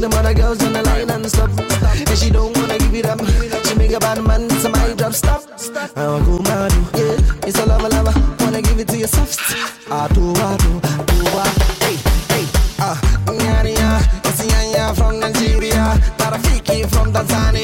them other girls on the line and stop. And she don't wanna give it up. She make a bad man, it's a mic drop, stop. I want go mad, yeah. It's a lover, wanna give it to you soft. I do, hey, yeah, it's Yanya from Nigeria. Tarafiki from Tanzania.